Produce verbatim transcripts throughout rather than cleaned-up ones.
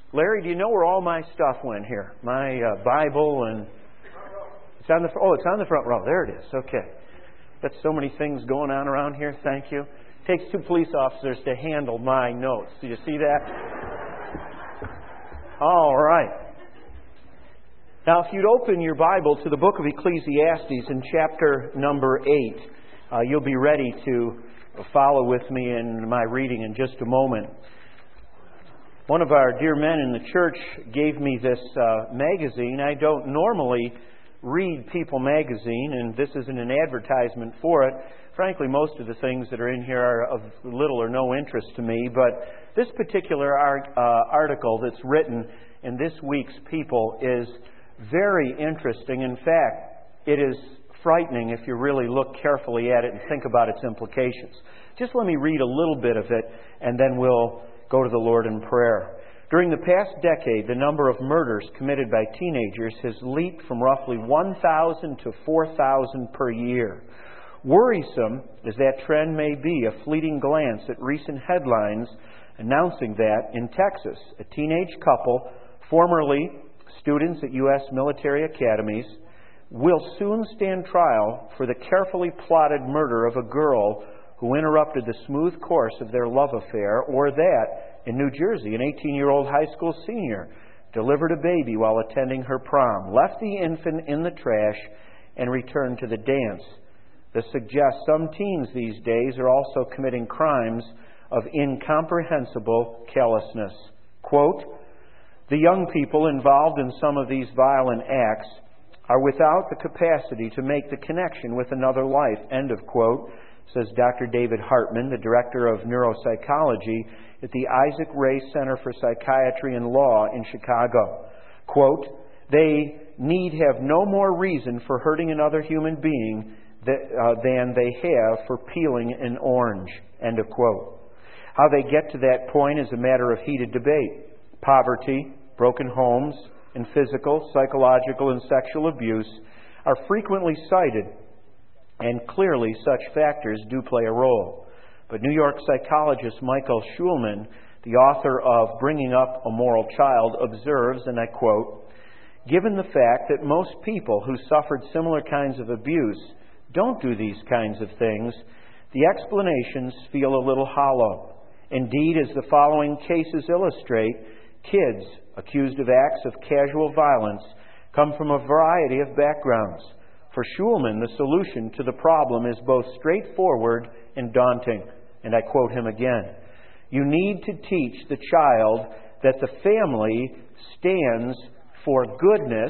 Larry, do you know where all my stuff went here? My uh, Bible and... It's on the oh, it's on the front row. There it is. Okay. Got so many things going on around here. Thank you. It takes two police officers to handle my notes. Do you see that? All right. Now, if you'd open your Bible to the book of Ecclesiastes in chapter number eight, uh, you'll be ready to follow with me in my reading in just a moment. One of our dear men in the church gave me this uh, magazine. I don't normally read People magazine, and this isn't an advertisement for it. Frankly, most of the things that are in here are of little or no interest to me, but this particular art, uh, article that's written in this week's People is very interesting. In fact, it is frightening if you really look carefully at it and think about its implications. Just let me read a little bit of it, and then we'll go to the Lord in prayer. During the past decade, the number of murders committed by teenagers has leaped from roughly one thousand to four thousand per year. Worrisome as that trend may be, a fleeting glance at recent headlines announcing that in Texas, a teenage couple, formerly students at U S military academies, will soon stand trial for the carefully plotted murder of a girl who interrupted the smooth course of their love affair, or that in New Jersey, an eighteen-year-old high school senior delivered a baby while attending her prom, left the infant in the trash, and returned to the dance. This suggests some teens these days are also committing crimes of incomprehensible callousness. Quote, "The young people involved in some of these violent acts are without the capacity to make the connection with another life," end of quote, says Doctor David Hartman, the director of neuropsychology at the Isaac Ray Center for Psychiatry and Law in Chicago. Quote, "They need have no more reason for hurting another human being that, uh, than they have for peeling an orange," end of quote. How they get to that point is a matter of heated debate. Poverty, broken homes, and physical, psychological, and sexual abuse are frequently cited, and clearly such factors do play a role. But New York psychologist Michael Schulman, the author of Bringing Up a Moral Child, observes, and I quote, "Given the fact that most people who suffered similar kinds of abuse don't do these kinds of things, the explanations feel a little hollow. Indeed, as the following cases illustrate, kids accused of acts of casual violence come from a variety of backgrounds. For Schulman, the solution to the problem is both straightforward and daunting. And I quote him again. You need to teach the child that the family stands for goodness,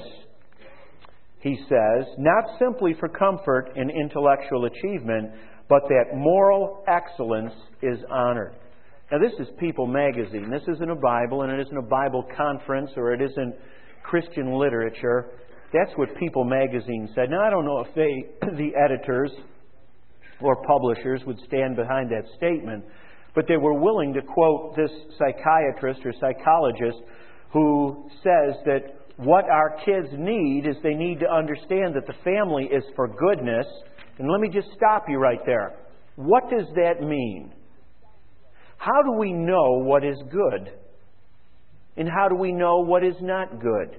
he says, not simply for comfort and intellectual achievement, but that moral excellence is honored." Now, this is People magazine. This isn't a Bible, and it isn't a Bible conference, or it isn't Christian literature. That's what People magazine said. Now, I don't know if they, the editors or publishers, would stand behind that statement, but they were willing to quote this psychiatrist or psychologist who says that what our kids need is they need to understand that the family is for goodness. And let me just stop you right there. What does that mean? How do we know what is good? And how do we know what is not good?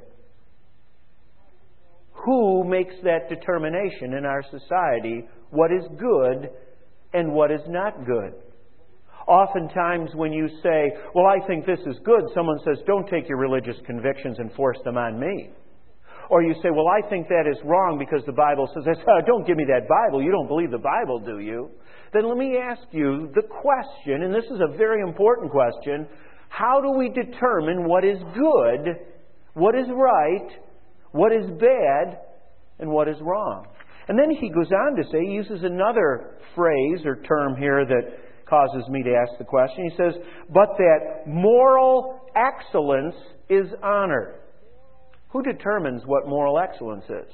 Who makes that determination in our society, what is good and what is not good? Oftentimes when you say, well, I think this is good, someone says, don't take your religious convictions and force them on me. Or you say, well, I think that is wrong because the Bible says this. Oh, don't give me that Bible. You don't believe the Bible, do you? Then let me ask you the question, and this is a very important question, how do we determine what is good, what is right, what is bad, and what is wrong? And then he goes on to say, he uses another phrase or term here that causes me to ask the question. He says, but that moral excellence is honored. Who determines what moral excellence is?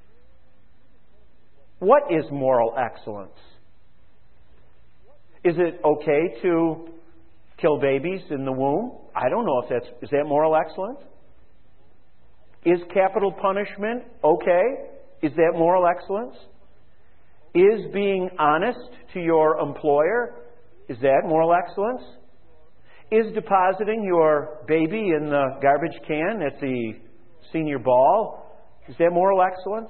What is moral excellence? Is it okay to kill babies in the womb? I don't know if that's, is that moral excellence? Is capital punishment okay? Is that moral excellence? Is being honest to your employer, is that moral excellence? Is depositing your baby in the garbage can at the senior ball, is that moral excellence?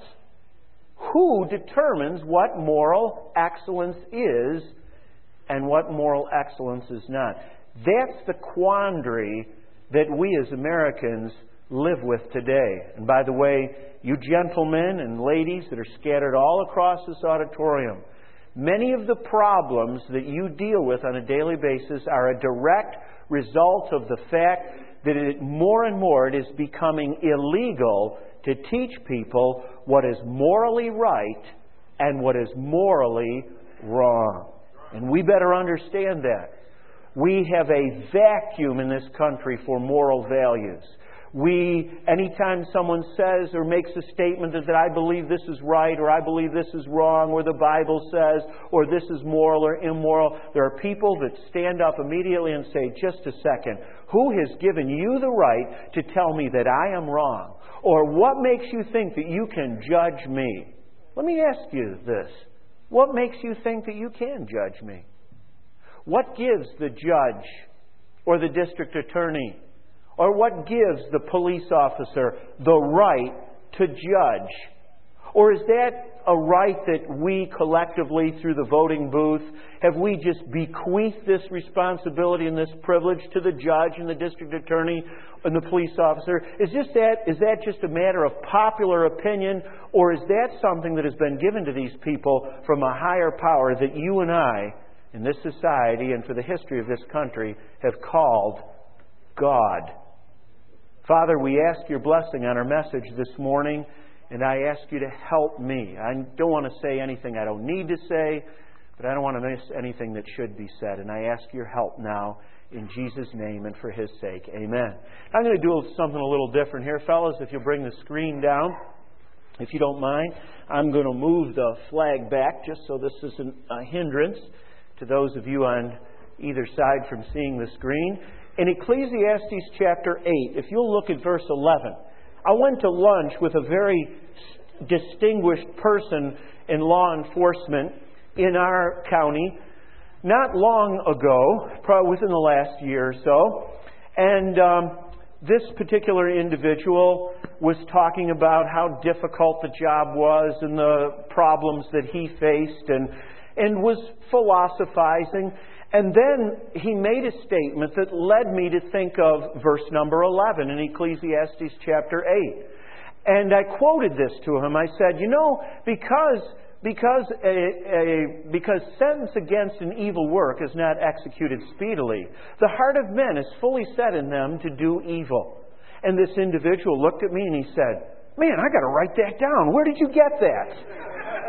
Who determines what moral excellence is and what moral excellence is not? That's the quandary that we as Americans live with today. And by the way, you gentlemen and ladies that are scattered all across this auditorium, many of the problems that you deal with on a daily basis are a direct result of the fact that it, more and more it is becoming illegal to teach people what is morally right and what is morally wrong. And we better understand that. We have a vacuum in this country for moral values. We, anytime someone says or makes a statement that, that I believe this is right or I believe this is wrong or the Bible says or this is moral or immoral, there are people that stand up immediately and say, just a second, who has given you the right to tell me that I am wrong? Or what makes you think that you can judge me? Let me ask you this. What makes you think that you can judge me? What gives the judge or the district attorney or what gives the police officer the right to judge? Or is that a right that we collectively, through the voting booth, have we just bequeathed this responsibility and this privilege to the judge and the district attorney and the police officer? Is just that, is that just a matter of popular opinion, or is that something that has been given to these people from a higher power that you and I, in this society and for the history of this country, have called God? Father, we ask your blessing on our message this morning, and I ask you to help me. I don't want to say anything I don't need to say, but I don't want to miss anything that should be said. And I ask your help now in Jesus' name and for his sake. Amen. I'm going to do something a little different here. Fellas, if you'll bring the screen down, if you don't mind, I'm going to move the flag back just so this isn't a hindrance to those of you on either side from seeing the screen. In Ecclesiastes chapter eight, if you'll look at verse eleven, I went to lunch with a very distinguished person in law enforcement in our county not long ago, probably within the last year or so. And um, this particular individual was talking about how difficult the job was and the problems that he faced and, and was philosophizing. And then he made a statement that led me to think of verse number eleven in Ecclesiastes chapter eight. And I quoted this to him. I said, you know, because because a, a, because sentence against an evil work is not executed speedily, the heart of men is fully set in them to do evil. And this individual looked at me and he said, man, I got to write that down. Where did you get that?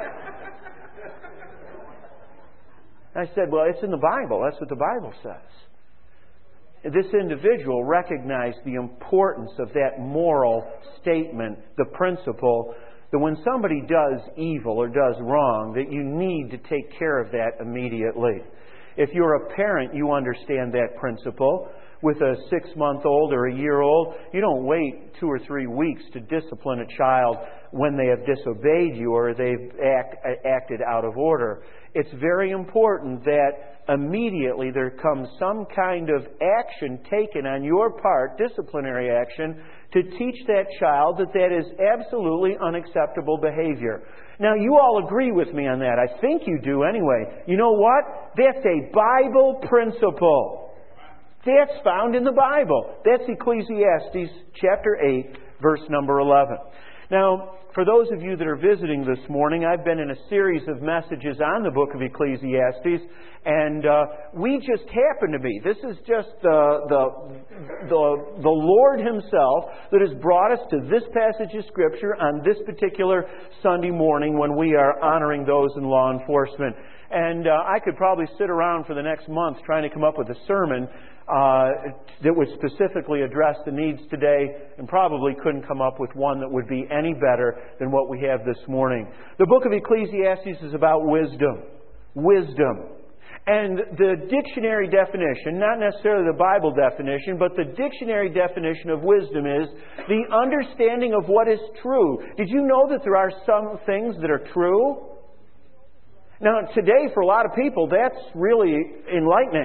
I said, well, it's in the Bible. That's what the Bible says. This individual recognized the importance of that moral statement, the principle that when somebody does evil or does wrong, that you need to take care of that immediately. If you're a parent, you understand that principle. With a six-month-old or a year-old, you don't wait two or three weeks to discipline a child when they have disobeyed you or they've act, acted out of order. It's very important that immediately there comes some kind of action taken on your part, disciplinary action, to teach that child that that is absolutely unacceptable behavior. Now, you all agree with me on that. I think you do anyway. You know what? That's a Bible principle. That's found in the Bible. That's Ecclesiastes chapter eight, verse number eleven. Now, for those of you that are visiting this morning, I've been in a series of messages on the book of Ecclesiastes, and uh, we just happen to be. This is just the, the, the, the Lord Himself that has brought us to this passage of Scripture on this particular Sunday morning when we are honoring those in law enforcement. And uh, I could probably sit around for the next month trying to come up with a sermon uh, that would specifically address the needs today, and probably couldn't come up with one that would be any better than what we have this morning. The book of Ecclesiastes is about wisdom. Wisdom. And the dictionary definition, not necessarily the Bible definition, but the dictionary definition of wisdom is the understanding of what is true. Did you know that there are some things that are true? Now, today, for a lot of people, that's really enlightening.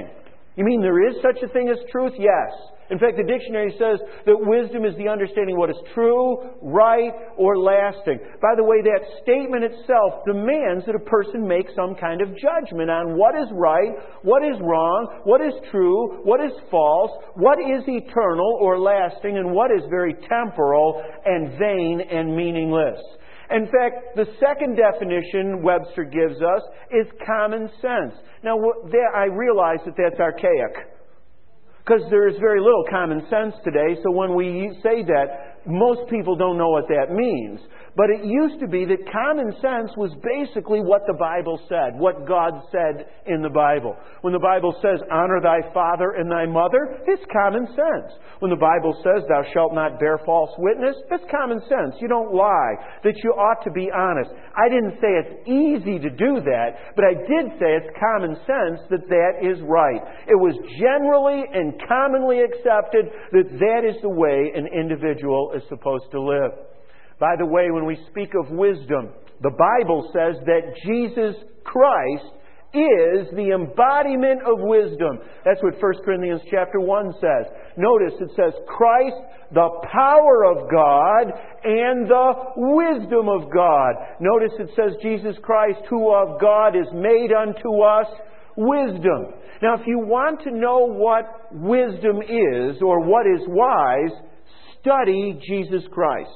You mean there is such a thing as truth? Yes. In fact, the dictionary says that wisdom is the understanding what is true, right, or lasting. By the way, that statement itself demands that a person make some kind of judgment on what is right, what is wrong, what is true, what is false, what is eternal or lasting, and what is very temporal and vain and meaningless. In fact, the second definition Webster gives us is common sense. Now, I realize that that's archaic, because there is very little common sense today, so when we say that, most people don't know what that means. But it used to be that common sense was basically what the Bible said, what God said in the Bible. When the Bible says, honor thy father and thy mother, it's common sense. When the Bible says, thou shalt not bear false witness, it's common sense. You don't lie, that you ought to be honest. I didn't say it's easy to do that, but I did say it's common sense that that is right. It was generally and commonly accepted that that is the way an individual is supposed to live. By the way, when we speak of wisdom, the Bible says that Jesus Christ is the embodiment of wisdom. That's what First Corinthians chapter one says. Notice it says, Christ, the power of God and the wisdom of God. Notice it says, Jesus Christ, who of God is made unto us wisdom. Now, if you want to know what wisdom is or what is wise, study Jesus Christ.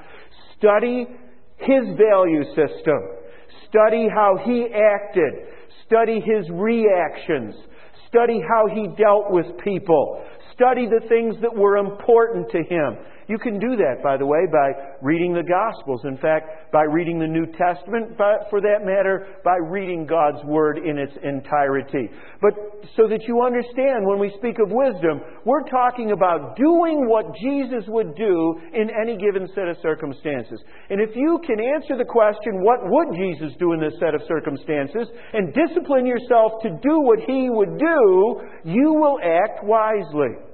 Study His value system. Study how He acted. Study His reactions. Study how He dealt with people. Study the things that were important to Him. You can do that, by the way, by reading the Gospels. In fact, by reading the New Testament, but for that matter, by reading God's Word in its entirety. But so that you understand, when we speak of wisdom, we're talking about doing what Jesus would do in any given set of circumstances. And if you can answer the question, what would Jesus do in this set of circumstances, and discipline yourself to do what He would do, you will act wisely.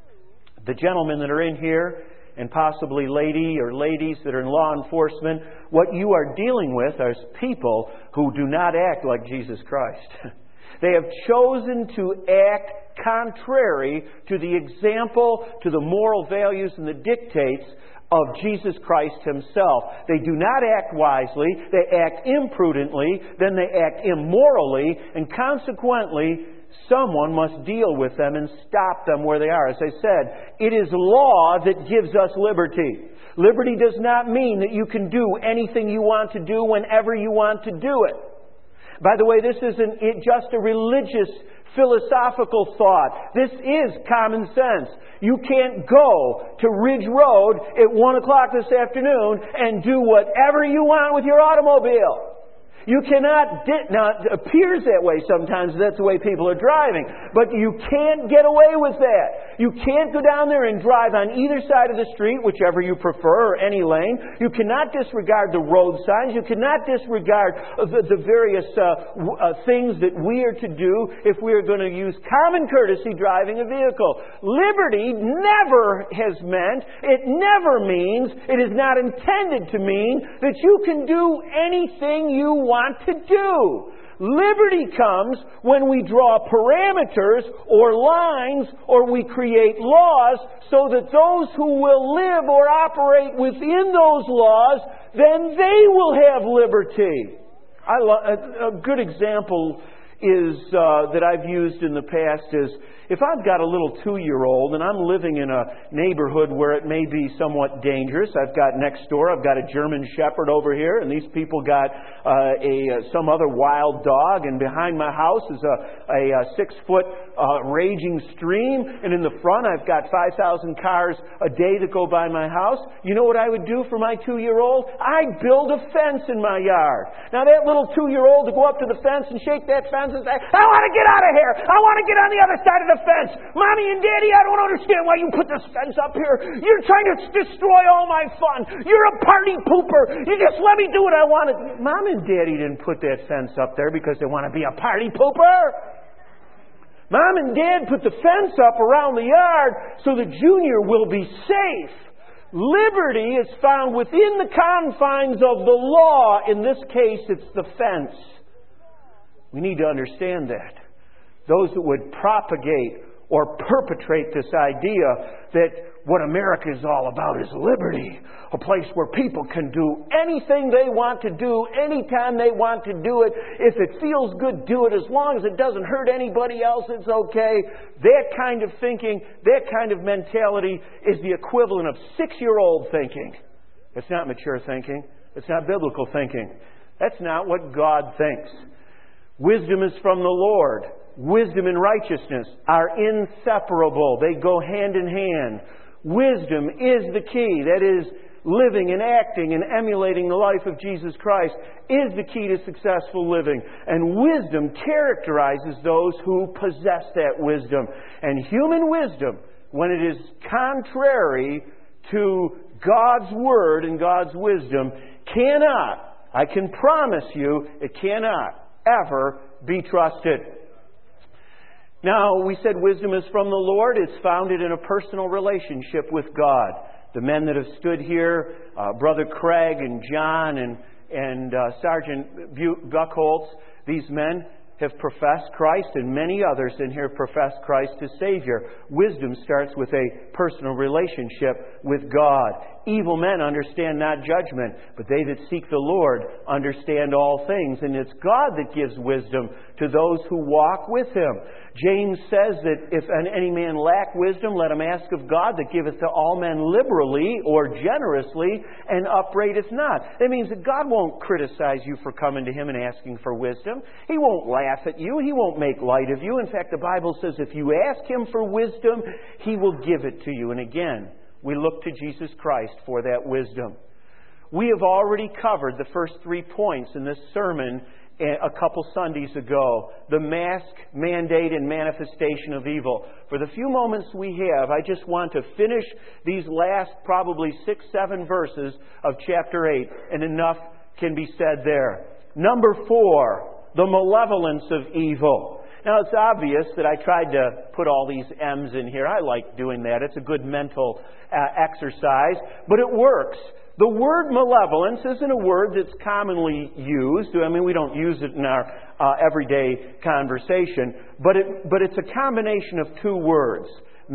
The gentlemen that are in here, and possibly lady or ladies that are in law enforcement, what you are dealing with are people who do not act like Jesus Christ. They have chosen to act contrary to the example, to the moral values and the dictates of Jesus Christ Himself. They do not act wisely, they act imprudently, then they act immorally, and consequently, someone must deal with them and stop them where they are. As I said, it is law that gives us liberty. Liberty does not mean that you can do anything you want to do whenever you want to do it. By the way, this isn't just a religious, philosophical thought. This is common sense. You can't go to Ridge Road at one o'clock this afternoon and do whatever you want with your automobile. You cannot, di- now it appears that way sometimes, that's the way people are driving, but you can't get away with that. You can't go down there and drive on either side of the street, whichever you prefer, or any lane. You cannot disregard the road signs. You cannot disregard the, the various uh, w- uh, things that we are to do if we are going to use common courtesy driving a vehicle. Liberty never has meant, it never means, it is not intended to mean that you can do anything you want want to do. Liberty comes when we draw parameters or lines or we create laws so that those who will live or operate within those laws, then they will have liberty. I lo- a, a good example is uh, that I've used in the past is if I've got a little two-year-old and I'm living in a neighborhood where it may be somewhat dangerous. I've got next door, I've got a German Shepherd over here, and these people got uh, a some other wild dog, and behind my house is a, a, a six-foot uh, raging stream, and in the front I've got five thousand cars a day that go by my house. You know what I would do for my two-year-old? I'd build a fence in my yard. Now that little two-year-old to go up to the fence and shake that fence and say, I want to get out of here! I want to get on the other side of the fence. Mommy and Daddy, I don't understand why you put this fence up here. You're trying to destroy all my fun. You're a party pooper. You just let me do what I want to. Mom and Daddy didn't put that fence up there because they want to be a party pooper. Mom and Dad put the fence up around the yard so that Junior will be safe. Liberty is found within the confines of the law. In this case, it's the fence. We need to understand that. those that would propagate or perpetrate this idea that what America is all about is liberty. A place where people can do anything they want to do, anytime they want to do it. If it feels good, do it. As long as it doesn't hurt anybody else, it's okay. That kind of thinking, that kind of mentality is the equivalent of six-year-old thinking. It's not mature thinking. It's not biblical thinking. That's not what God thinks. Wisdom is from the Lord. Wisdom and righteousness are inseparable. They go hand in hand. Wisdom is the key. That is, living and acting and emulating the life of Jesus Christ is the key to successful living. And wisdom characterizes those who possess that wisdom. And human wisdom, when it is contrary to God's Word and God's wisdom, cannot, I can promise you, it cannot ever be trusted. Now, we said wisdom is from the Lord. It's founded in a personal relationship with God. The men that have stood here, uh, Brother Craig and John and, and uh, Sergeant Buckholtz, these men have professed Christ, and many others in here profess Christ as Savior. Wisdom starts with a personal relationship with God. Evil men understand not judgment, but they that seek the Lord understand all things. And it's God that gives wisdom to those who walk with Him. James says that if any man lack wisdom, let him ask of God that giveth to all men liberally or generously and upbraideth not. That means that God won't criticize you for coming to Him and asking for wisdom. He won't laugh at you. He won't make light of you. In fact, the Bible says if you ask Him for wisdom, He will give it to you. And again, we look to Jesus Christ for that wisdom. We have already covered the first three points in this sermon a couple Sundays ago. The mask, mandate, and manifestation of evil. For the few moments we have, I just want to finish these last probably six, seven verses of chapter eight, and enough can be said there. Number four, the malevolence of evil. Now, it's obvious that I tried to put all these M's in here. I like doing that. It's a good mental uh, exercise, but it works. The word malevolence isn't a word that's commonly used. I mean, we don't use it in our uh, everyday conversation, but it, but it's a combination of two words.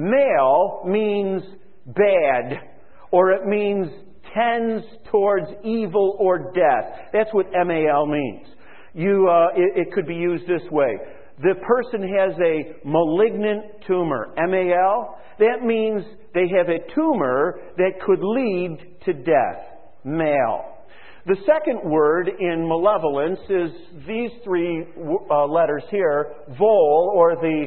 Male means bad, or it means tends towards evil or death. That's what M A L means. You, uh, it, it could be used this way. The person has a malignant tumor. M A L, that means they have a tumor that could lead to death. Male. The second word in malevolence is these three uh, letters here, vol, or the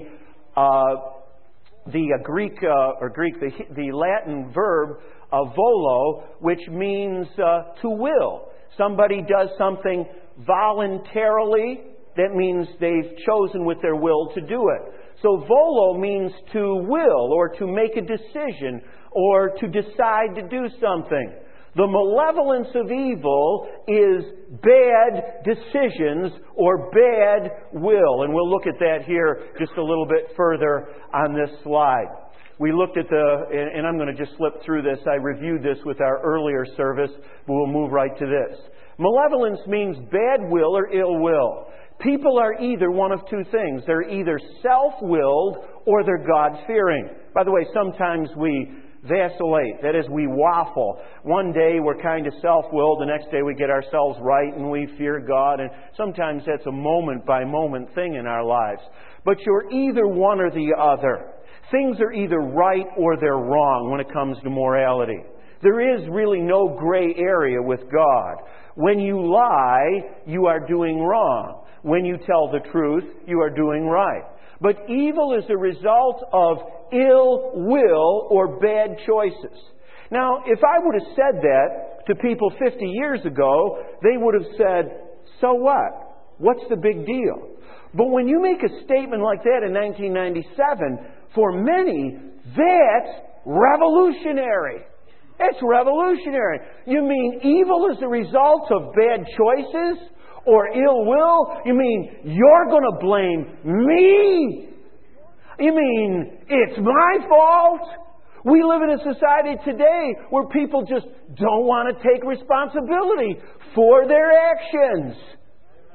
uh, the uh, Greek uh, or Greek the the Latin verb uh, volo, which means uh, to will. Somebody does something voluntarily. That means they've chosen with their will to do it. So volo means to will or to make a decision or to decide to do something. The malevolence of evil is bad decisions or bad will. And we'll look at that here just a little bit further on this slide. We looked at the, and I'm going to just slip through this. I reviewed this with our earlier service, but we'll move right to this. Malevolence means bad will or ill will. People are either one of two things. They're either self-willed or they're God-fearing. By the way, sometimes we vacillate. That is, we waffle. One day we're kind of self-willed. The next day we get ourselves right and we fear God. And sometimes that's a moment-by-moment thing in our lives. But you're either one or the other. Things are either right or they're wrong when it comes to morality. There is really no gray area with God. When you lie, you are doing wrong. When you tell the truth, you are doing right. But evil is a result of ill will or bad choices. Now, if I would have said that to people fifty years ago, they would have said, so what? What's the big deal? But when you make a statement like that in nineteen ninety-seven, for many, that's revolutionary. It's revolutionary. You mean evil is the result of bad choices or ill will? You mean you're going to blame me? You mean it's my fault? We live in a society today where people just don't want to take responsibility for their actions.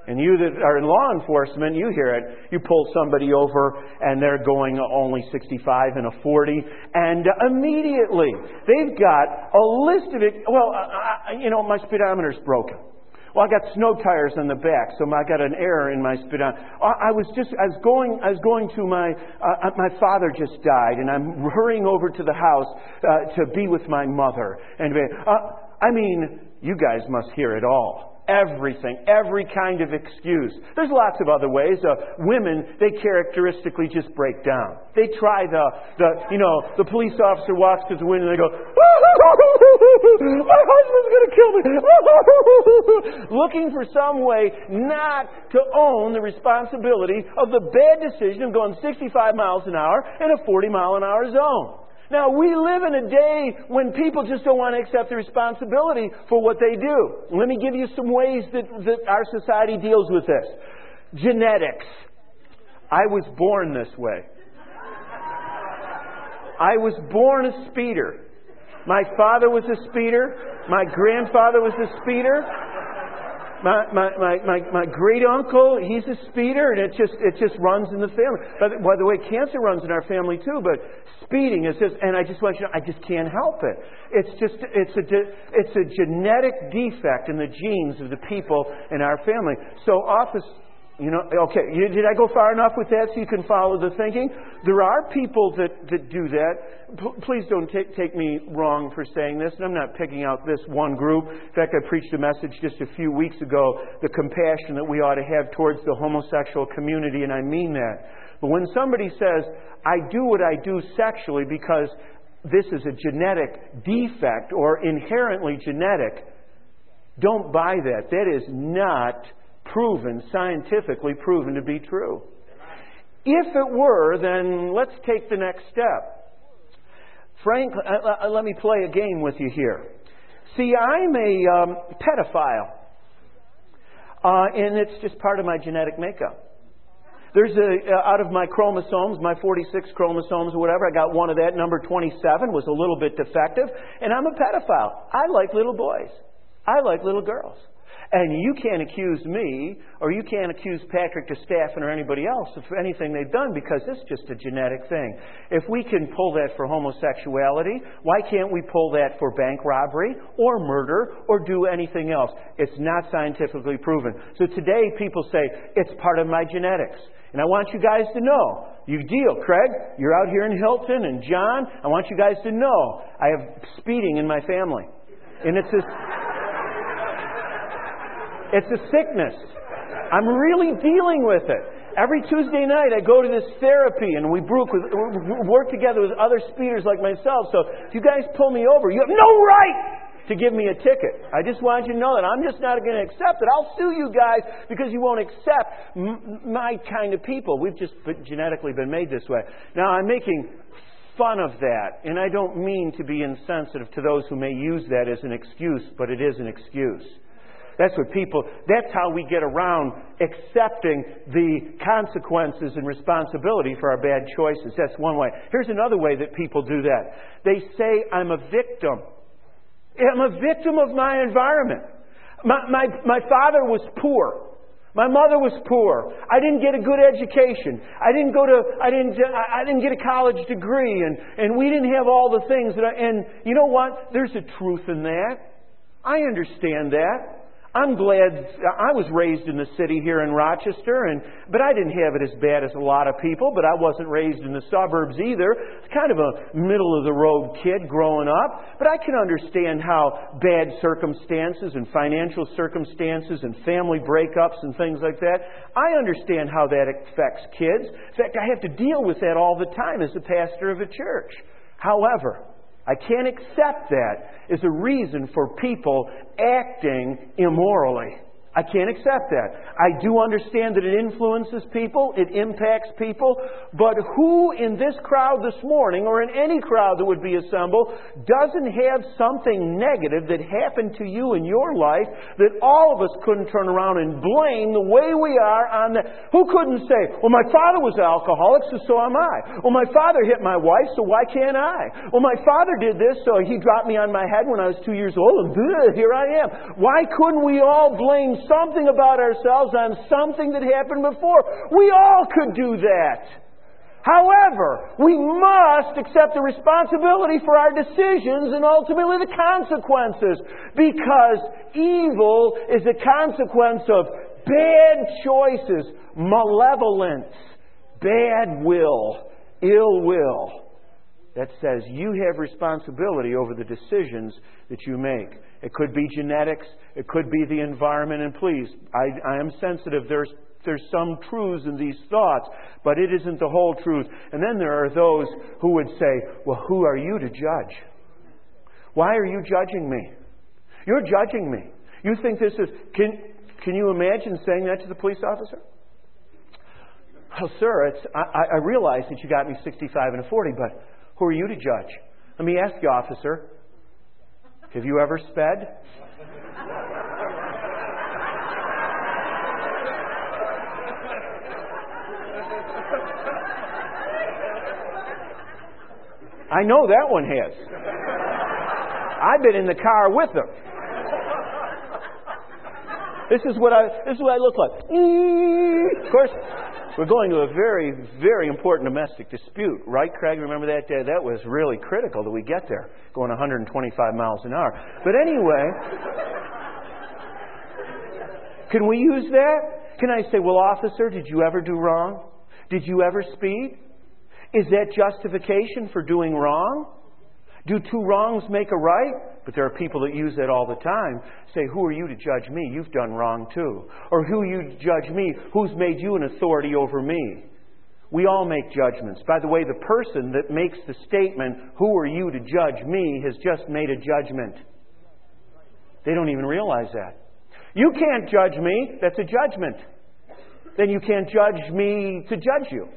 And you that are in law enforcement, you hear it. You pull somebody over and they're going only sixty-five and a forty. And immediately they've got a list of it. Well, I, you know, my speedometer's broken. Well, I got snow tires on the back, so I got an error in my speedometer. I was just, I was going, I was going to my, uh, my father just died, and I'm hurrying over to the house uh, to be with my mother. And uh, I mean, you guys must hear it all. Everything, every kind of excuse. There's lots of other ways. Uh, women, they characteristically just break down. They try the, the, you know, the police officer walks to the window and they go, my husband's going to kill me. Looking for some way not to own the responsibility of the bad decision of going sixty-five miles an hour in a forty mile an hour zone. Now, we live in a day when people just don't want to accept the responsibility for what they do. Let me give you some ways that, that our society deals with this. Genetics. I was born this way. I was born a speeder. My father was a speeder. My grandfather was a speeder. My my my my, my great uncle, he's a speeder, and it just it just runs in the family. But by the way, cancer runs in our family too. But speeding is just, and I just want you to know, I just can't help it. It's just it's a it's a genetic defect in the genes of the people in our family. So office. You know, okay, did I go far enough with that so you can follow the thinking? There are people that, that do that. P- please don't t- take me wrong for saying this, and I'm not picking out this one group. In fact, I preached a message just a few weeks ago, the compassion that we ought to have towards the homosexual community, and I mean that. But when somebody says, I do what I do sexually because this is a genetic defect or inherently genetic, don't buy that. That is not proven, scientifically proven to be true. If it were, then let's take the next step. Frank, uh, uh, let me play a game with you here. See, I'm a um, pedophile, uh, and it's just part of my genetic makeup. There's a, uh, out of my chromosomes, my forty-six chromosomes or whatever, I got one of that. Number twenty-seven was a little bit defective, and I'm a pedophile. I like little boys. I like little girls. And you can't accuse me, or you can't accuse Patrick DeStaffen or anybody else of anything they've done, because it's just a genetic thing. If we can pull that for homosexuality, why can't we pull that for bank robbery or murder or do anything else? It's not scientifically proven. So today people say, it's part of my genetics. And I want you guys to know, you deal, Craig, you're out here in Hilton, and John, I want you guys to know, I have speeding in my family. And it's a... It's a sickness. I'm really dealing with it. Every Tuesday night I go to this therapy and we work together with other speeders like myself. So if you guys pull me over, you have no right to give me a ticket. I just want you to know that I'm just not going to accept it. I'll sue you guys because you won't accept m- my kind of people. We've just been, genetically been made this way. Now, I'm making fun of that, and I don't mean to be insensitive to those who may use that as an excuse, but it is an excuse. That's what people, that's how we get around accepting the consequences and responsibility for our bad choices. That's one way. Here's another way that people do that. They say, I'm a victim. I'm a victim of my environment. My, my, my father was poor. My mother was poor. I didn't get a good education. I didn't go to, I didn't, I didn't get a college degree, and, and we didn't have all the things that I, and you know what? There's a truth in that. I understand that. I'm glad I was raised in the city here in Rochester, and but I didn't have it as bad as a lot of people, but I wasn't raised in the suburbs either. Kind of a middle-of-the-road kid growing up. But I can understand how bad circumstances and financial circumstances and family breakups and things like that, I understand how that affects kids. In fact, I have to deal with that all the time as the pastor of a church. However, I can't accept that as a reason for people acting immorally. I can't accept that. I do understand that it influences people, it impacts people, but who in this crowd this morning, or in any crowd that would be assembled, doesn't have something negative that happened to you in your life that all of us couldn't turn around and blame the way we are on that? Who couldn't say, well, my father was an alcoholic, so so am I. Well, my father hit my wife, so why can't I? Well, my father did this, so he dropped me on my head when I was two years old, and here I am. Why couldn't we all blame blaming something about ourselves on something that happened before. We all could do that. However, we must accept the responsibility for our decisions and ultimately the consequences, because evil is a consequence of bad choices, malevolence, bad will, ill will. That says you have responsibility over the decisions that you make. It could be genetics. It could be the environment. And please, I, I am sensitive. There's There's some truths in these thoughts, but it isn't the whole truth. And then there are those who would say, well, who are you to judge? Why are you judging me? You're judging me. You think this is... Can, can you imagine saying that to the police officer? Well, sir, it's, I, I realize that you got me sixty-five and a forty, but who are you to judge? Let me ask you, officer, have you ever sped? I know that one has. I've been in the car with them. This is what I this is what I look like. Of course, we're going to a very, very important domestic dispute, right, Craig? Remember that day? That was really critical that we get there, going one hundred twenty-five miles an hour. But anyway, can we use that? Can I say, well, officer, did you ever do wrong? Did you ever speed? Is that justification for doing wrong? Do two wrongs make a right? But there are people that use that all the time. Say, who are you to judge me? You've done wrong too. Or who are you to judge me? Who's made you an authority over me? We all make judgments. By the way, the person that makes the statement, who are you to judge me, has just made a judgment. They don't even realize that. You can't judge me. That's a judgment. Then you can't judge me to judge you.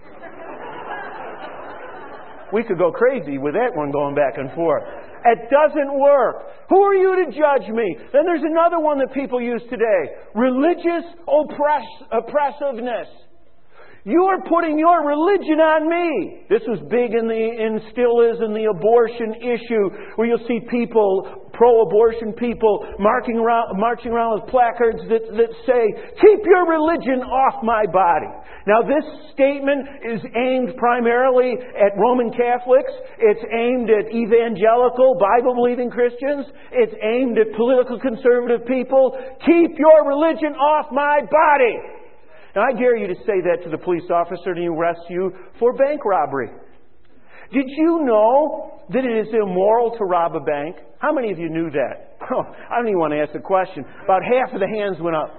We could go crazy with that one going back and forth. It doesn't work. Who are you to judge me? Then there's another one that people use today. Religious oppress, oppressiveness. You're putting your religion on me. This was big in the, and still is in the abortion issue, where you'll see people, pro-abortion people, marching around, marching around with placards that, that say, keep your religion off my body. Now this statement is aimed primarily at Roman Catholics. It's aimed at evangelical, Bible-believing Christians. It's aimed at political conservative people. Keep your religion off my body. Now, I dare you to say that to the police officer and he arrests you for bank robbery. Did you know that it is immoral to rob a bank? How many of you knew that? Oh, I don't even want to ask the question. About half of the hands went up.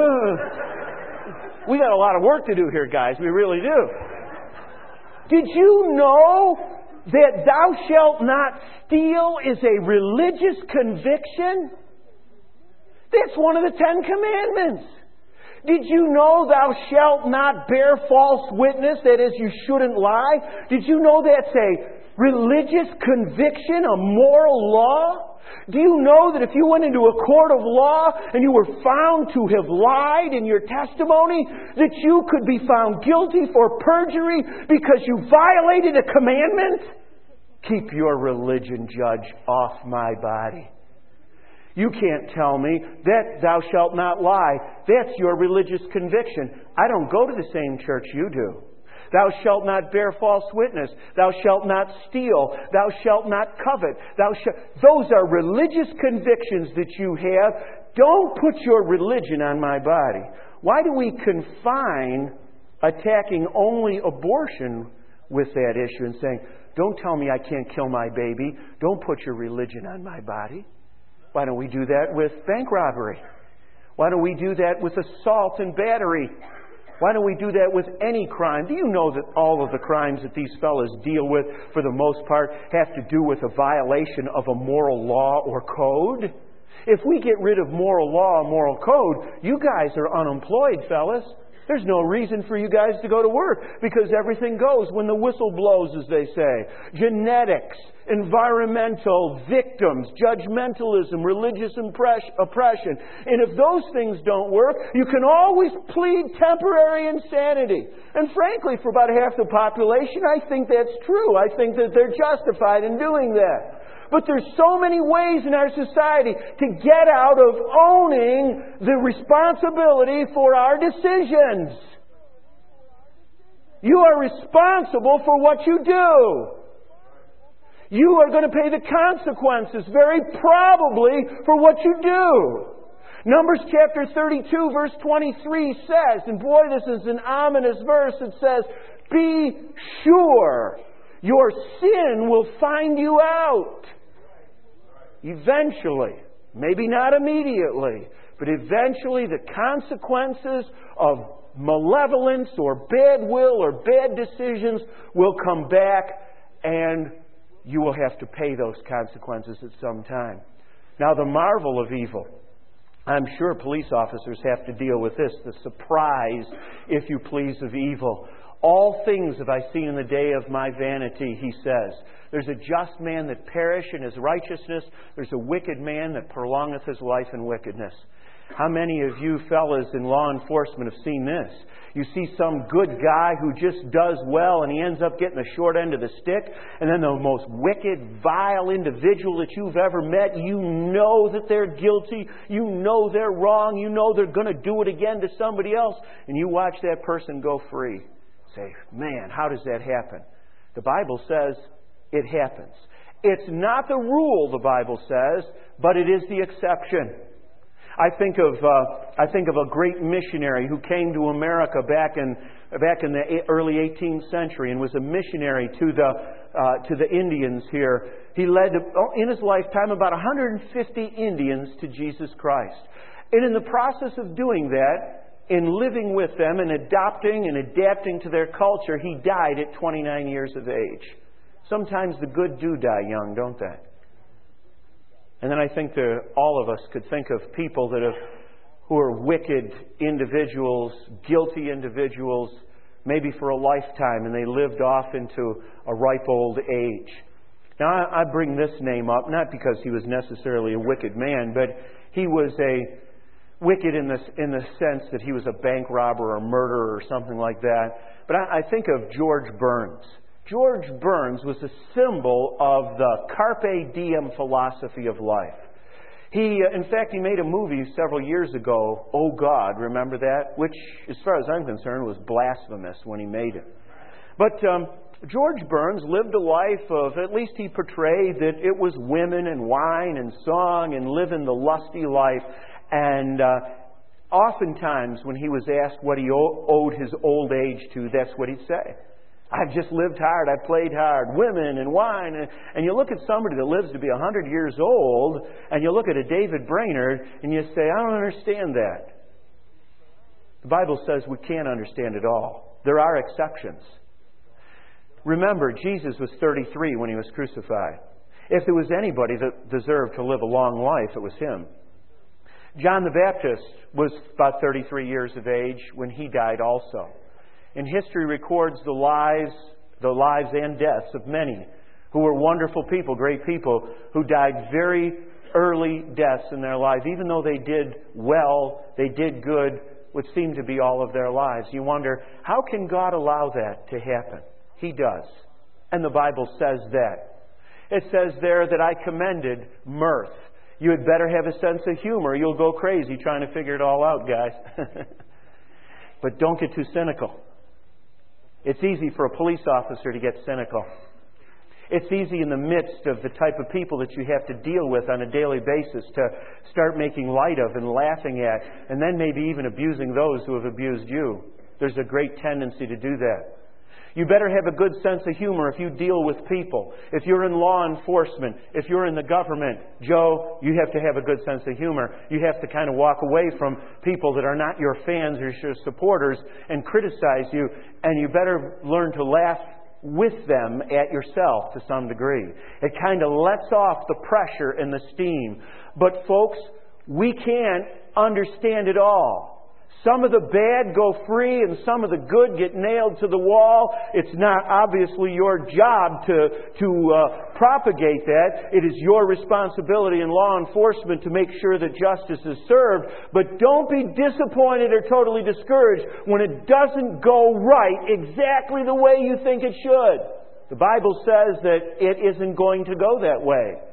Uh, we got a lot of work to do here, guys. We really do. Did you know that thou shalt not steal is a religious conviction? That's one of the Ten Commandments. Did you know thou shalt not bear false witness? That is, you shouldn't lie. Did you know that's a religious conviction, a moral law? Do you know that if you went into a court of law and you were found to have lied in your testimony, that you could be found guilty for perjury because you violated a commandment? Keep your religion, judge, off my body. You can't tell me that thou shalt not lie. That's your religious conviction. I don't go to the same church you do. Thou shalt not bear false witness. Thou shalt not steal. Thou shalt not covet. Thou shalt... Those are religious convictions that you have. Don't put your religion on my body. Why do we confine attacking only abortion with that issue and saying, don't tell me I can't kill my baby. Don't put your religion on my body. Why don't we do that with bank robbery? Why don't we do that with assault and battery? Why don't we do that with any crime? Do you know that all of the crimes that these fellas deal with, for the most part, have to do with a violation of a moral law or code? If we get rid of moral law and moral code, you guys are unemployed, fellas. There's no reason for you guys to go to work because everything goes when the whistle blows, as they say. Genetics, environmental, victims, judgmentalism, religious oppression. And if those things don't work, you can always plead temporary insanity. And frankly, for about half the population, I think that's true. I think that they're justified in doing that. But there's so many ways in our society to get out of owning the responsibility for our decisions. You are responsible for what you do. You are going to pay the consequences, very probably, for what you do. Numbers chapter thirty-two, verse twenty-three says, and boy, this is an ominous verse, it says, "Be sure your sin will find you out." Eventually, maybe not immediately, but eventually the consequences of malevolence or bad will or bad decisions will come back, and you will have to pay those consequences at some time. Now, the marvel of evil. I'm sure police officers have to deal with this, the surprise, if you please, of evil. "All things have I seen in the day of my vanity," he says. There's a just man that perish in his righteousness. There's a wicked man that prolongeth his life in wickedness. How many of you fellas in law enforcement have seen this? You see some good guy who just does well and he ends up getting the short end of the stick, and then the most wicked, vile individual that you've ever met, you know that they're guilty, you know they're wrong, you know they're going to do it again to somebody else, and you watch that person go free. Say, man, how does that happen? The Bible says it happens. It's not the rule, the Bible says, but it is the exception. I think of uh, I think of a great missionary who came to America back in back in the early eighteenth century and was a missionary to the uh, to the Indians here. He led in his lifetime about one hundred fifty Indians to Jesus Christ, and in the process of doing that, in living with them and adopting and adapting to their culture, he died at twenty-nine years of age. Sometimes the good do die young, don't they? And then I think that all of us could think of people that have, who are wicked individuals, guilty individuals, maybe for a lifetime, and they lived off into a ripe old age. Now, I, I bring this name up, not because he was necessarily a wicked man, but he was a wicked in the, in the sense that he was a bank robber or murderer or something like that. But I, I think of George Burns. George Burns was a symbol of the carpe diem philosophy of life. He, in fact, he made a movie several years ago, Oh God, remember that? Which, as far as I'm concerned, was blasphemous when he made it. But um, George Burns lived a life of, at least he portrayed that it was women and wine and song and living the lusty life. And uh, oftentimes when he was asked what he owed his old age to, that's what he'd say. I've just lived hard, I've played hard, women and wine. And, and you look at somebody that lives to be one hundred years old, and you look at a David Brainerd, and you say, I don't understand that. The Bible says we can't understand it all. There are exceptions. Remember, Jesus was thirty-three when he was crucified. If there was anybody that deserved to live a long life, it was him. John the Baptist was about thirty-three years of age when he died also. And history records the lives, the lives and deaths of many who were wonderful people, great people, who died very early deaths in their lives. Even though they did well, they did good, would seem to be all of their lives. You wonder, how can God allow that to happen? He does. And the Bible says that. It says there that I commended mirth. You had better have a sense of humor. You'll go crazy trying to figure it all out, guys. But don't get too cynical. It's easy for a police officer to get cynical. It's easy in the midst of the type of people that you have to deal with on a daily basis to start making light of and laughing at, and then maybe even abusing those who have abused you. There's a great tendency to do that. You better have a good sense of humor if you deal with people. If you're in law enforcement, if you're in the government, Joe, you have to have a good sense of humor. You have to kind of walk away from people that are not your fans or your supporters and criticize you, and you better learn to laugh with them at yourself to some degree. It kind of lets off the pressure and the steam. But folks, we can't understand it all. Some of the bad go free and some of the good get nailed to the wall. It's not obviously your job to, to uh, propagate that. It is your responsibility in law enforcement to make sure that justice is served. But don't be disappointed or totally discouraged when it doesn't go right exactly the way you think it should. The Bible says that it isn't going to go that way.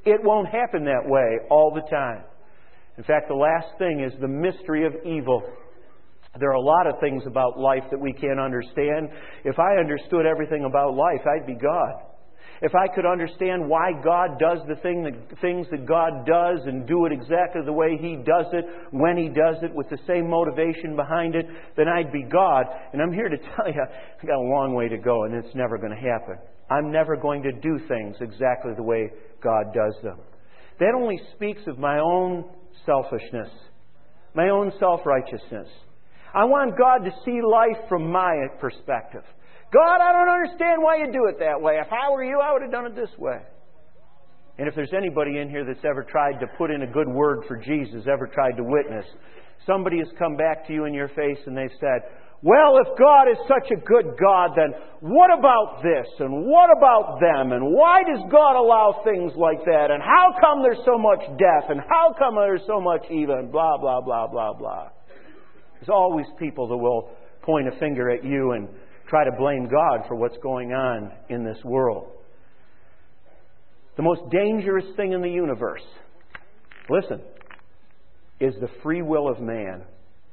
It won't happen that way all the time. In fact, the last thing is the mystery of evil. There are a lot of things about life that we can't understand. If I understood everything about life, I'd be God. If I could understand why God does the thing that, things that God does and do it exactly the way He does it, when He does it, with the same motivation behind it, then I'd be God. And I'm here to tell you, I've got a long way to go and it's never going to happen. I'm never going to do things exactly the way God does them. That only speaks of my own selfishness, my own self-righteousness. I want God to see life from my perspective. God, I don't understand why you do it that way. If I were you, I would have done it this way. And if there's anybody in here that's ever tried to put in a good word for Jesus, ever tried to witness, somebody has come back to you in your face and they've said, well, if God is such a good God, then what about this? And what about them? And why does God allow things like that? And how come there's so much death? And how come there's so much evil? And blah, blah, blah, blah, blah. There's always people that will point a finger at you and try to blame God for what's going on in this world. The most dangerous thing in the universe, listen, is the free will of man.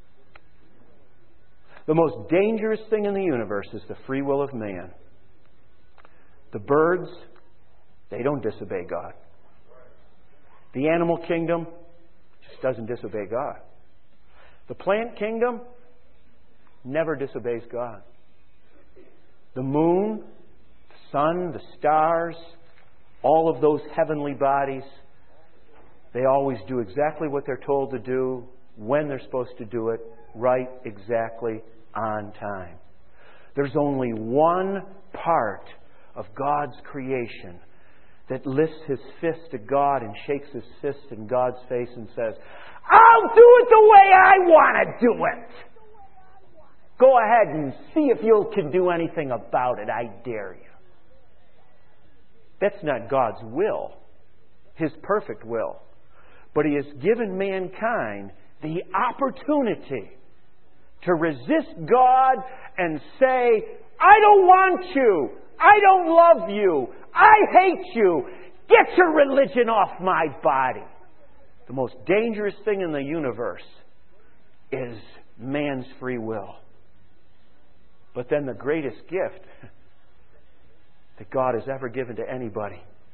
The most dangerous thing in the universe is the free will of man. The birds, they don't disobey God. The animal kingdom just doesn't disobey God. The plant kingdom never disobeys God. The moon, the sun, the stars, all of those heavenly bodies, they always do exactly what they're told to do, when they're supposed to do it, right exactly on time. There's only one part of God's creation that lifts his fist to God and shakes his fist in God's face and says, I'll do it the way I want to do it. Go ahead and see if you can do anything about it. I dare you. That's not God's will, His perfect will. But He has given mankind the opportunity to resist God and say, I don't want you. I don't love you. I hate you. Get your religion off my body. The most dangerous thing in the universe is man's free will. But then the greatest gift that God has ever given to anybody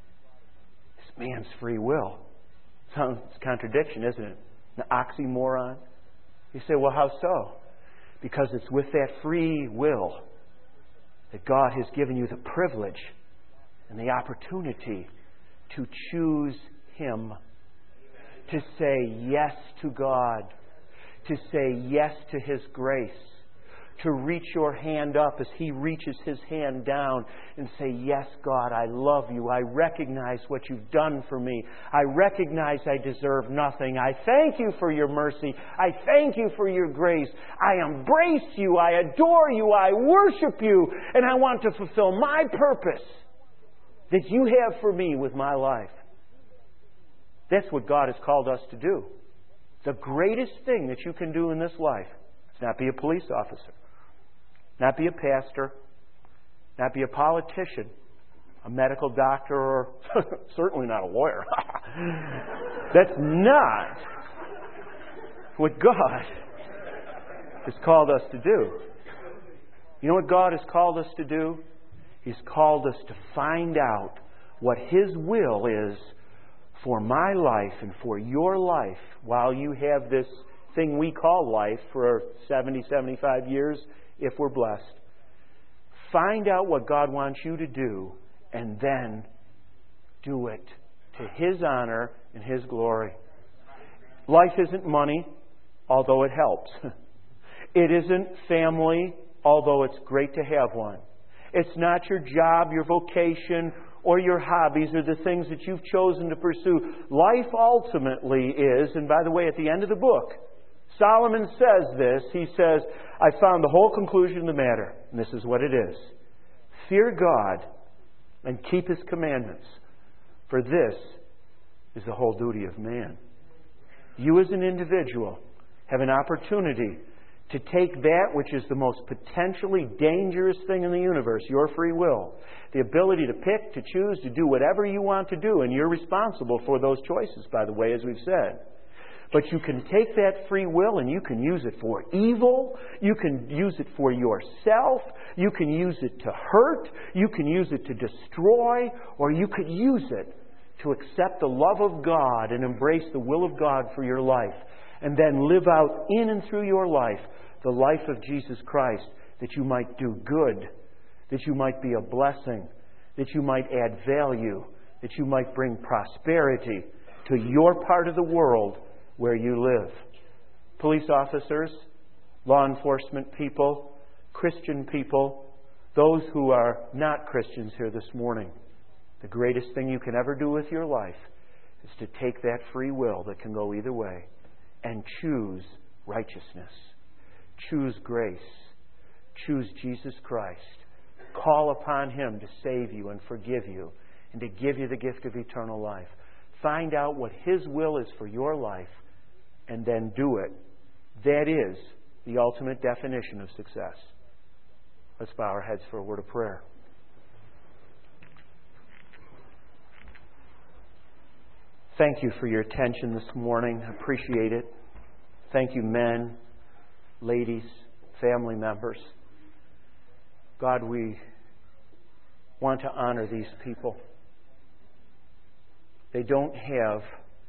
is man's free will. Sounds a contradiction, isn't it? An oxymoron. You say, well, how so? Because it's with that free will that God has given you the privilege and the opportunity to choose Him. To say yes to God. To say yes to His grace. To reach your hand up as He reaches His hand down and say, yes, God, I love you. I recognize what you've done for me. I recognize I deserve nothing. I thank you for your mercy. I thank you for your grace. I embrace you. I adore you. I worship you. And I want to fulfill my purpose that you have for me with my life. That's what God has called us to do. The greatest thing that you can do in this life is not be a police officer. Not be a pastor, not be a politician, a medical doctor, or certainly not a lawyer. That's not what God has called us to do. You know what God has called us to do? He's called us to find out what His will is for my life and for your life while you have this thing we call life for seventy, seventy-five years. If we're blessed, find out what God wants you to do and then do it to His honor and His glory. Life isn't money, although it helps. It isn't family, although it's great to have one. It's not your job, your vocation, or your hobbies, or the things that you've chosen to pursue. Life ultimately is, and by the way, at the end of the book, Solomon says this. He says, I found the whole conclusion of the matter. And this is what it is. Fear God and keep His commandments. For this is the whole duty of man. You as an individual have an opportunity to take that which is the most potentially dangerous thing in the universe, your free will, the ability to pick, to choose, to do whatever you want to do, and you're responsible for those choices, by the way, as we've said. But you can take that free will and you can use it for evil. You can use it for yourself. You can use it to hurt. You can use it to destroy. Or you could use it to accept the love of God and embrace the will of God for your life. And then live out in and through your life the life of Jesus Christ, that you might do good, that you might be a blessing, that you might add value, that you might bring prosperity to your part of the world where you live. Police officers, law enforcement people, Christian people, those who are not Christians here this morning, the greatest thing you can ever do with your life is to take that free will that can go either way and choose righteousness, choose grace, choose Jesus Christ. Call upon Him to save you and forgive you and to give you the gift of eternal life. Find out what His will is for your life and then do it. That is the ultimate definition of success. Let's bow our heads for a word of prayer. Thank you for your attention this morning. I appreciate it. Thank you, men, ladies, family members. God, we want to honor these people. They don't have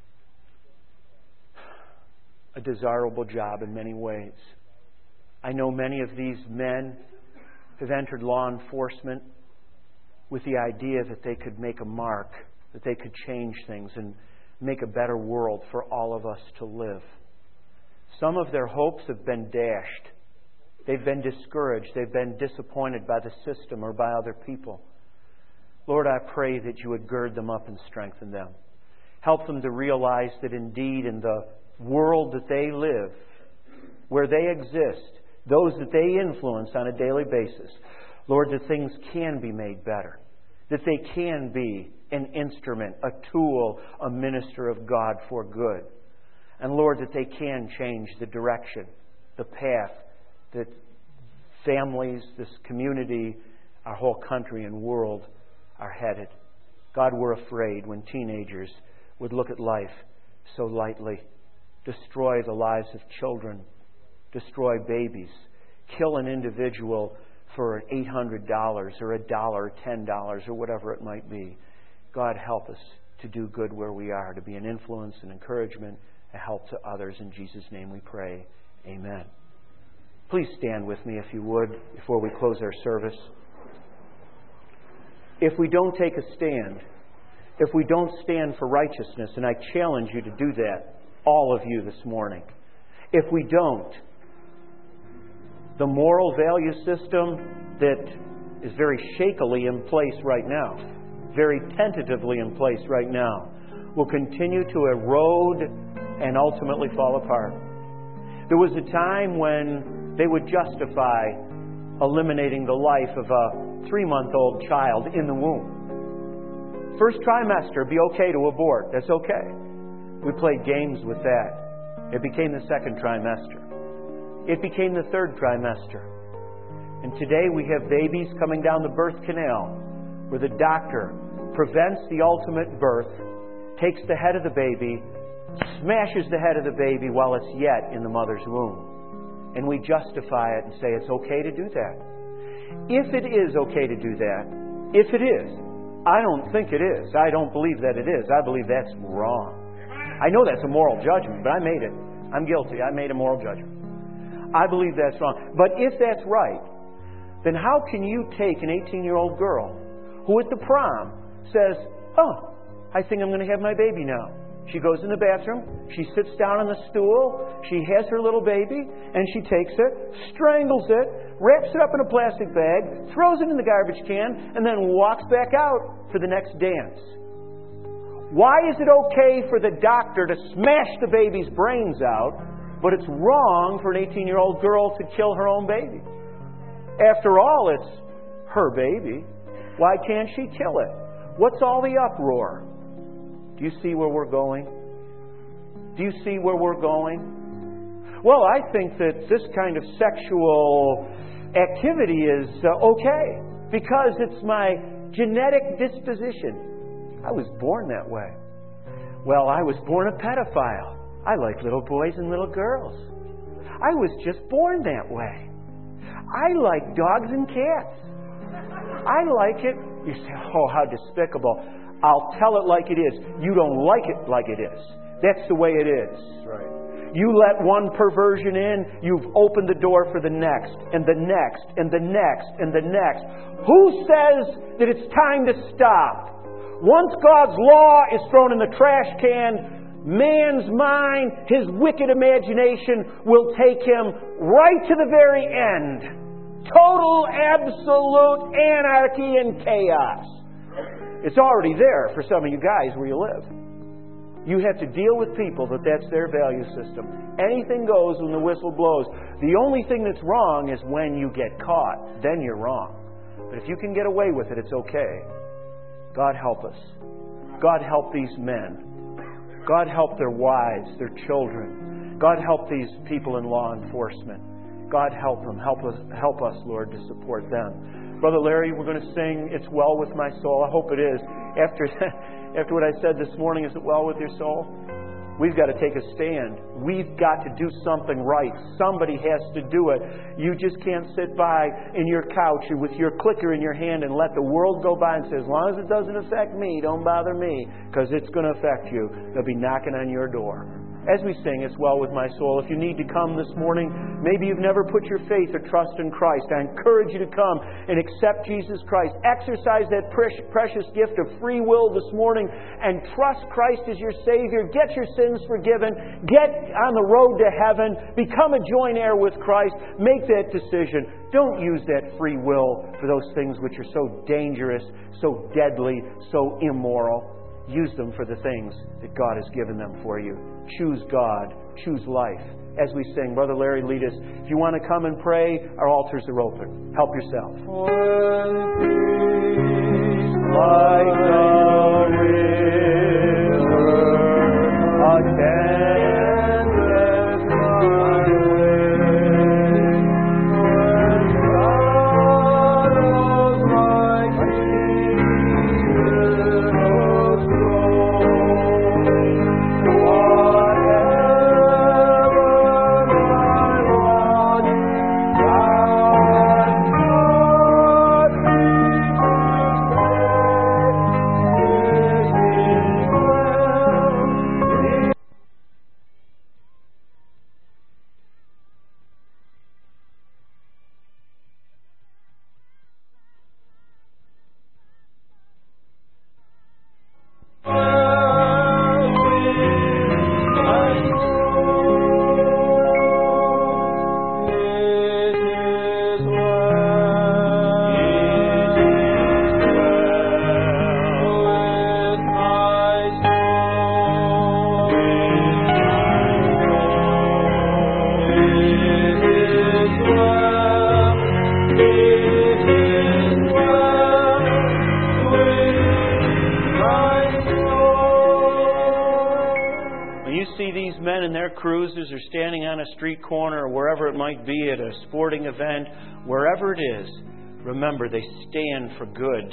a desirable job in many ways. I know many of these men have entered law enforcement with the idea that they could make a mark, that they could change things and make a better world for all of us to live. Some of their hopes have been dashed. They've been discouraged. They've been disappointed by the system or by other people. Lord, I pray that you would gird them up and strengthen them. Help them to realize that indeed in the world that they live, where they exist, those that they influence on a daily basis, Lord, that things can be made better, that they can be an instrument, a tool, a minister of God for good. And Lord, that they can change the direction, the path that families, this community, our whole country and world are headed. God, we're afraid when teenagers would look at life so lightly, destroy the lives of children, destroy babies, kill an individual for eight hundred dollars or a dollar or ten dollars or whatever it might be. God, help us to do good where we are, to be an influence and encouragement, a help to others. In Jesus' name we pray. Amen. Please stand with me, if you would, before we close our service. If we don't take a stand, if we don't stand for righteousness, and I challenge you to do that, all of you this morning, if we don't, the moral value system that is very shakily in place right now, very tentatively in place right now, will continue to erode and ultimately fall apart. There was a time when they would justify eliminating the life of a three-month-old child in the womb. First trimester, be okay to abort. That's okay. We played games with that. It became the second trimester. It became the third trimester. And today we have babies coming down the birth canal where the doctor prevents the ultimate birth, takes the head of the baby, smashes the head of the baby while it's yet in the mother's womb. And we justify it and say it's okay to do that. If it is okay to do that, if it is, I don't think it is. I don't believe that it is. I believe that's wrong. I know that's a moral judgment, but I made it. I'm guilty. I made a moral judgment. I believe that's wrong. But if that's right, then how can you take an eighteen-year-old girl who at the prom says, oh, I think I'm going to have my baby now. She goes in the bathroom, she sits down on the stool, she has her little baby, and she takes it, strangles it, wraps it up in a plastic bag, throws it in the garbage can, and then walks back out for the next dance. Why is it okay for the doctor to smash the baby's brains out, but it's wrong for an eighteen-year-old girl to kill her own baby? After all, it's her baby. Why can't she kill it? What's all the uproar? Do you see where we're going? Do you see where we're going? well, I think that this kind of sexual activity is uh, okay because it's my genetic disposition. I was born that way. Well, I was born a pedophile. I like little boys and little girls. I was just born that way. I like dogs and cats. I like it. You say, oh, how despicable. I'll tell it like it is. You don't like it like it is. That's the way it is. Right. You let one perversion in, you've opened the door for the next, and the next, and the next, and the next. Who says that it's time to stop? Once God's law is thrown in the trash can, man's mind, his wicked imagination will take him right to the very end. Total, absolute anarchy and chaos. It's already there for some of you guys where you live. You have to deal with people that that's their value system. Anything goes when the whistle blows. The only thing that's wrong is when you get caught. Then you're wrong. But if you can get away with it, it's okay. God help us. God help these men. God help their wives, their children. God help these people in law enforcement. God help them. Help us, help us, Lord, to support them. Brother Larry, we're going to sing It's Well With My Soul. I hope it is. After, after what I said this morning, is it well with your soul? We've got to take a stand. We've got to do something right. Somebody has to do it. You just can't sit by in your couch with your clicker in your hand and let the world go by and say, as long as it doesn't affect me, don't bother me, because it's going to affect you. They'll be knocking on your door. As we sing, It's Well With My Soul, if you need to come this morning, maybe you've never put your faith or trust in Christ, I encourage you to come and accept Jesus Christ. Exercise that precious gift of free will this morning and trust Christ as your Savior. Get your sins forgiven. Get on the road to heaven. Become a joint heir with Christ. Make that decision. Don't use that free will for those things which are so dangerous, so deadly, so immoral. Use them for the things that God has given them for you. Choose God. Choose life. As we sing, Brother Larry, lead us. If you want to come and pray, our altars are open. Help yourself. Like the river, attendeth my way. Follows my Jesus cruisers or standing on a street corner or wherever it might be at a sporting event, wherever it is, remember they stand for good.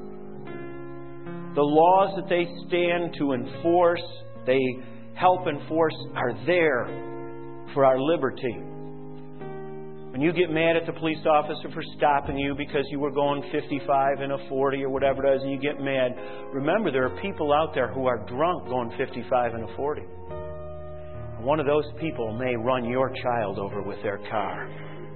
The laws that they stand to enforce, they help enforce, are there for our liberty. When you get mad at the police officer for stopping you because you were going fifty-five in a forty or whatever it is, and you get mad, remember there are people out there who are drunk going fifty-five in a forty. One of those people may run your child over with their car.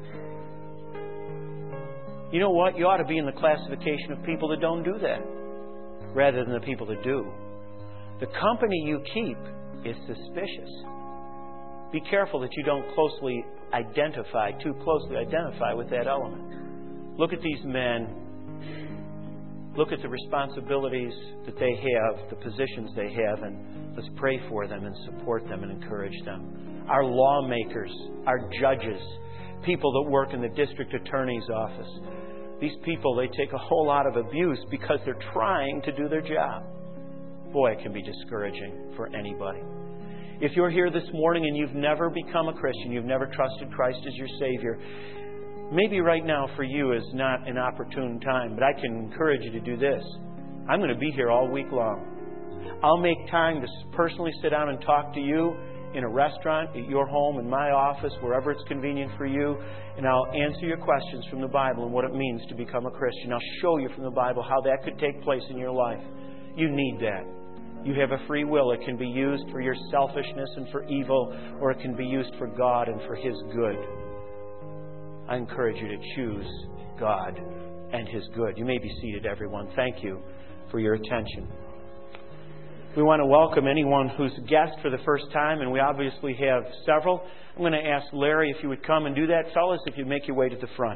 You know what? You ought to be in the classification of people that don't do that rather than the people that do. The company you keep is suspicious. Be careful that you don't closely identify, too closely identify with that element. Look at these men. Look at the responsibilities that they have, the positions they have, and let's pray for them and support them and encourage them. Our lawmakers, our judges, people that work in the district attorney's office. These people, they take a whole lot of abuse because they're trying to do their job. Boy, it can be discouraging for anybody. If you're here this morning and you've never become a Christian, you've never trusted Christ as your Savior, maybe right now for you is not an opportune time, but I can encourage you to do this. I'm going to be here all week long. I'll make time to personally sit down and talk to you in a restaurant, at your home, in my office, wherever it's convenient for you, and I'll answer your questions from the Bible and what it means to become a Christian. I'll show you from the Bible how that could take place in your life. You need that. You have a free will. It can be used for your selfishness and for evil, or it can be used for God and for His good. I encourage you to choose God and His good. You may be seated, everyone. Thank you for your attention. We want to welcome anyone who's a guest for the first time, and we obviously have several. I'm going to ask Larry if you would come and do that. Fellas, if you'd make your way to the front.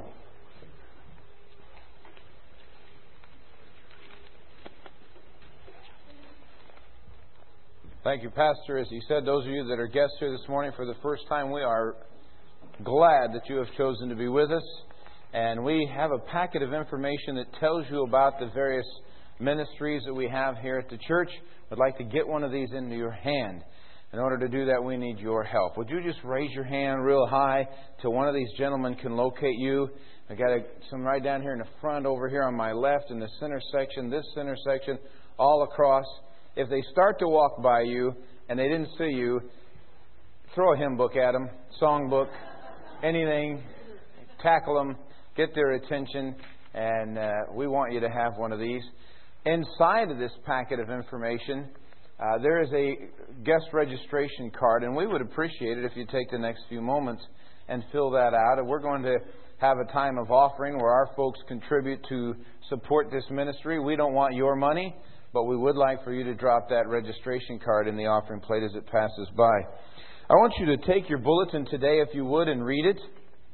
Thank you, Pastor. As he said, those of you that are guests here this morning for the first time, we are glad that you have chosen to be with us. And we have a packet of information that tells you about the various ministries that we have here at the church. I'd like to get one of these into your hand. In order to do that, we need your help. Would you just raise your hand real high till one of these gentlemen can locate you? I got a, some right down here in the front, over here on my left, in the center section, this center section, all across. If they start to walk by you and they didn't see you, throw a hymn book at them, song book, anything, tackle them, get their attention, and uh, we want you to have one of these. Inside of this packet of information, uh, there is a guest registration card, and we would appreciate it if you take the next few moments and fill that out. And we're going to have a time of offering where our folks contribute to support this ministry. We don't want your money, but we would like for you to drop that registration card in the offering plate as it passes by. I want you to take your bulletin today, if you would, and read it.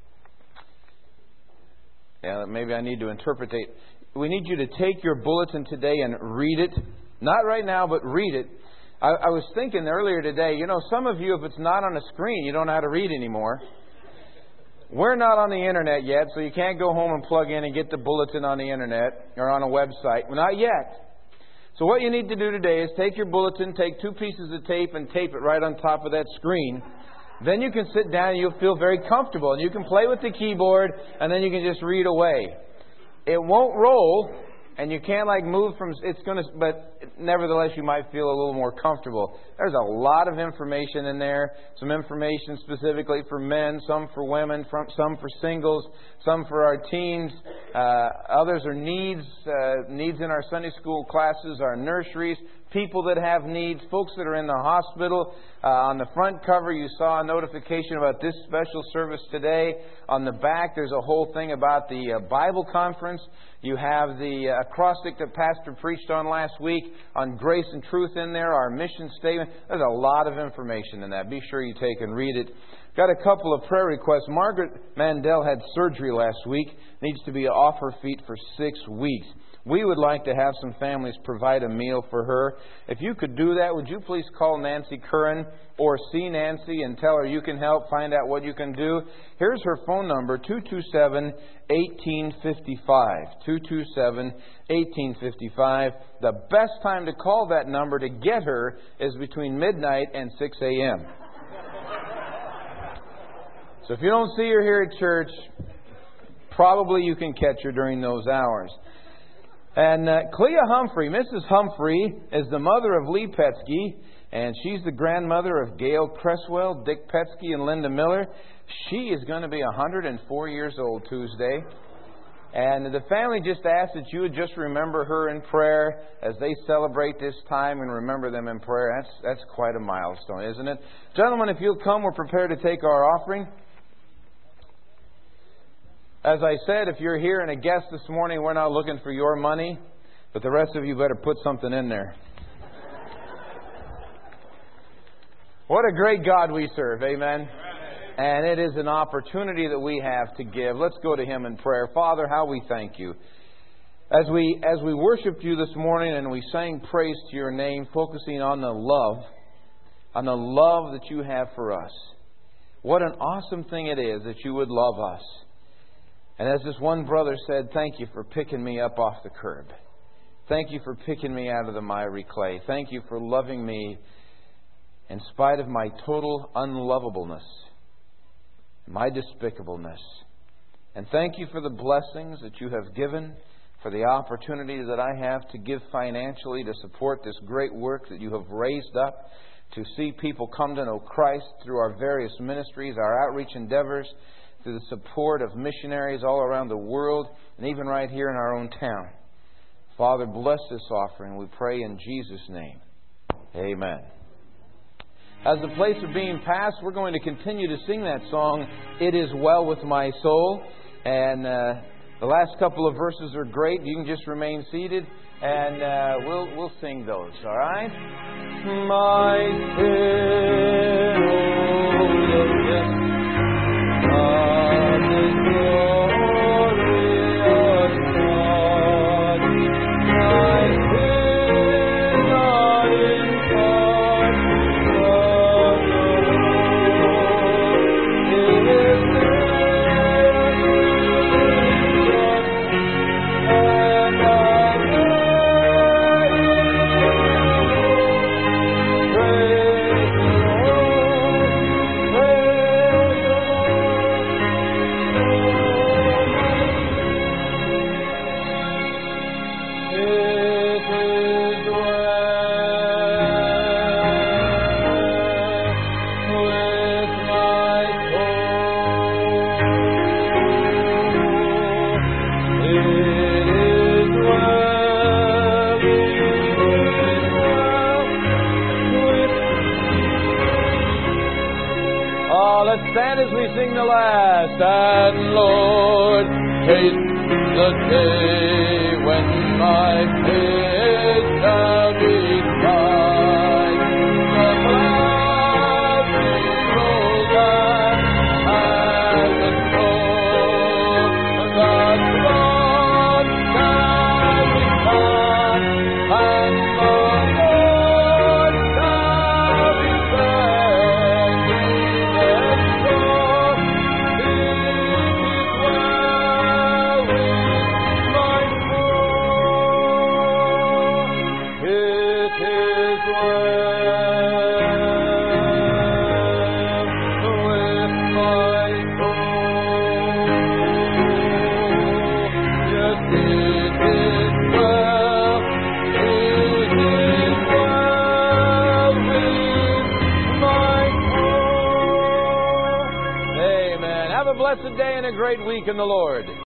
Yeah, maybe I need to interpret it. We need you to take your bulletin today and read it. Not right now, but read it. I, I was thinking earlier today, you know, some of you, if it's not on a screen, you don't know how to read anymore. We're not on the internet yet, so you can't go home and plug in and get the bulletin on the internet or on a website. Well, not yet. So what you need to do today is take your bulletin, take two pieces of tape and tape it right on top of that screen. Then you can sit down and you'll feel very comfortable. And you can play with the keyboard and then you can just read away. It won't roll and you can't like move from, it's going to, but nevertheless you might feel a little more comfortable. There's a lot of information in there. Some information specifically for men, some for women, some for singles, some for our teens. Uh, others are needs, uh, needs in our Sunday school classes, our nurseries, people that have needs, folks that are in the hospital. Uh, on the front cover, you saw a notification about this special service today. On the back, there's a whole thing about the uh, Bible conference. You have the uh, acrostic that Pastor preached on last week on grace and truth in there, our mission statement. There's a lot of information in that. Be sure you take and read it. Got a couple of prayer requests. Margaret Mandel had surgery last week. Needs to be off her feet for six weeks. We would like to have some families provide a meal for her. If you could do that, would you please call Nancy Curran or see Nancy and tell her you can help, find out what you can do. Here's her phone number, two two seven, one eight five five. two two seven, one eight five five. The best time to call that number to get her is between midnight and six a.m. So if you don't see her here at church, probably you can catch her during those hours. And uh, Clea Humphrey, Missus Humphrey, is the mother of Lee Petsky, and she's the grandmother of Gail Cresswell, Dick Petsky, and Linda Miller. She is going to be one hundred four years old Tuesday. And the family just asked that you would just remember her in prayer as they celebrate this time, and remember them in prayer. That's, that's quite a milestone, isn't it? Gentlemen, if you'll come, we're prepared to take our offering. As I said, if you're here and a guest this morning, we're not looking for your money, but the rest of you better put something in there. What a great God we serve, amen? And it is an opportunity that we have to give. Let's go to Him in prayer. Father, how we thank You. As we, as we worshiped You this morning and we sang praise to Your name, focusing on the love, on the love that You have for us. What an awesome thing it is that You would love us. And as this one brother said, thank You for picking me up off the curb. Thank You for picking me out of the miry clay. Thank You for loving me in spite of my total unlovableness, my despicableness. And thank you for the blessings that you have given, for the opportunity that I have to give financially to support this great work that you have raised up, to see people come to know Christ through our various ministries, our outreach endeavors, through the support of missionaries all around the world, and even right here in our own town. Father, bless this offering, we pray in Jesus' name. Amen. As the plates are being passed, we're going to continue to sing that song, It Is Well With My Soul. And uh, the last couple of verses are great. You can just remain seated, and uh, we'll we'll sing those, all right? My spirit, God is glorious God. My spirit, God in God, it is stand as we sing the last. And Lord, haste the day when my faith shall be tried. The clouds be rolled up as the snow. The throne shall be come, and the Lord shall be standing. Blessed day and a great week in the Lord.